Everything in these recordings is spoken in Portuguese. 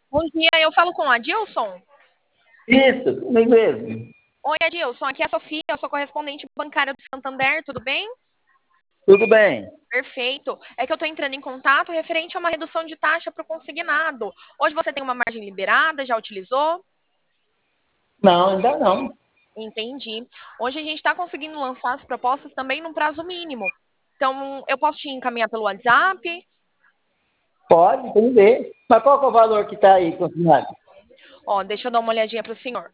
Bom dia, eu falo com o Adilson. Isso, comigo mesmo. Oi, Adilson, aqui é a Sofia, eu sou correspondente bancária do Santander, tudo bem? Tudo bem? Perfeito. É que eu estou entrando em contato referente a uma redução de taxa para o consignado. Hoje você tem uma margem liberada, já utilizou? Não, ainda não. Entendi. Hoje a gente está conseguindo lançar as propostas também num prazo mínimo. Então, eu posso te encaminhar pelo WhatsApp? Pode, vamos ver. Mas qual que é o valor que está aí consignado? Ó, deixa eu dar uma olhadinha para o senhor.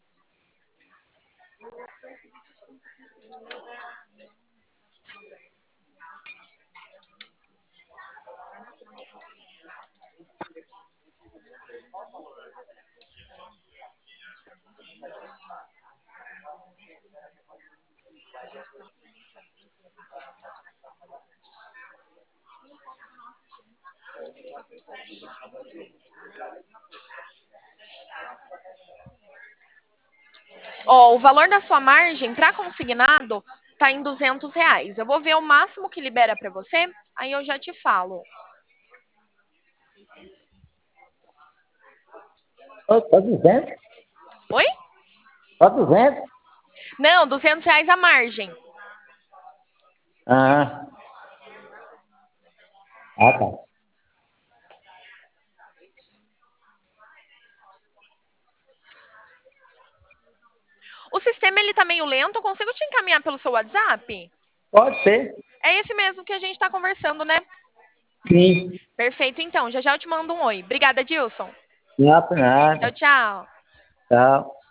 Ó, o valor da sua margem para consignado está em R$ 200. Eu vou ver o máximo que libera para você, aí eu já te falo. Só 200? Oi? Só 200? Não, R$ 200 a margem. Ah, tá. O sistema ele tá meio lento, eu consigo te encaminhar pelo seu WhatsApp? Pode ser. É esse mesmo que a gente tá conversando, né? Sim. Perfeito, então. Já já eu te mando um oi. Obrigada, Dilson. Não, por Tchau, nada. tchau. Tchau.